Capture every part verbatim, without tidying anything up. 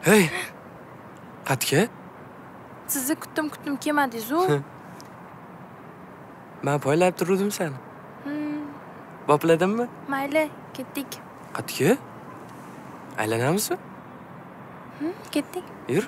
Hey. Qatga? Sizni kutdim, kutdim kelmadingiz-ku. Men poylab turdim seni. Hmm. Bopladimmi? Mayli, ketdik. Qatga? Aylanamizmi? Hmm, ketdik. Yur.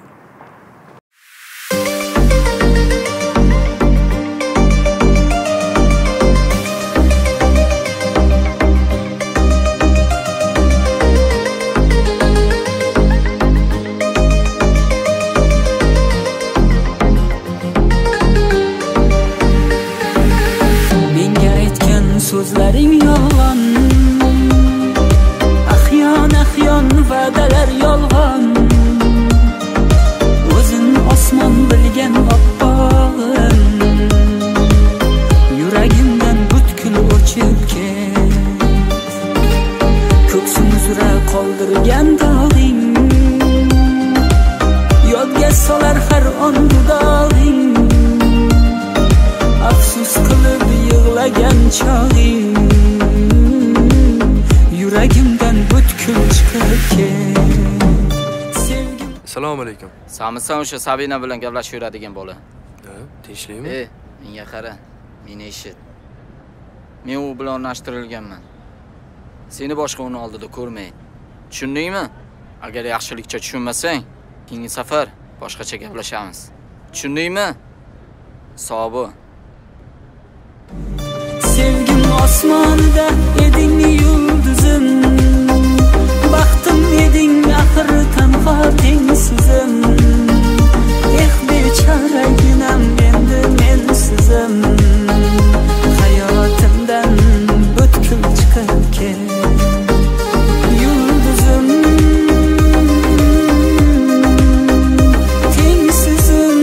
So'zlaring yolg'on, ahyon ahyon va'dalar yolg'on. O'zin osmon bilgan oqqon, yuragimdan butkul o'chib ket. Ko'ksim uzra qoldirgan dog'ing, yodga solar har on dudog'ing. Afsus qilib yig'lagan chog'ing, yuragimdan butkul chiqib ket. Assalomu alaykum. Samisan o'sha Sabina bilan gaplashib yuradigan bola. Ha, tinchlikmi? E, menga qara, meni eshit. Men u bilan o'rnashtirilganman. Seni boshqa uni oldida ko'rmay. Tushundingmi? Agar yaxshilikcha tushunmasang, keyingi safar boshqacha gaplashamiz. Tushundingmi? Savob. Sevgim osmonda eding yulduzim, baxtim eding axir tanho tengsizim. Eh bechoraginam endi mensizim, hayotimdan butkul chiqib ket. Yulduzim, tengsizim,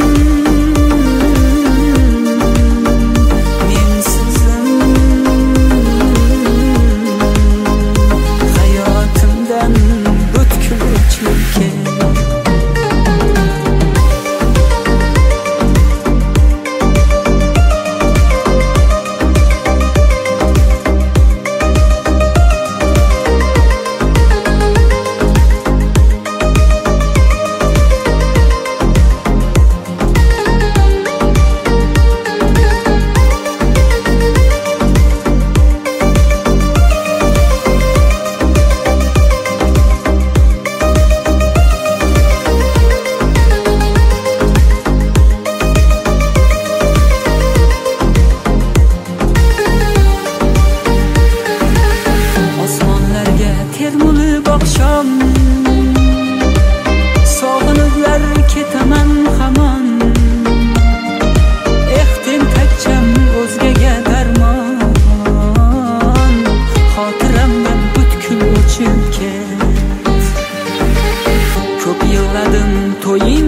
to'ying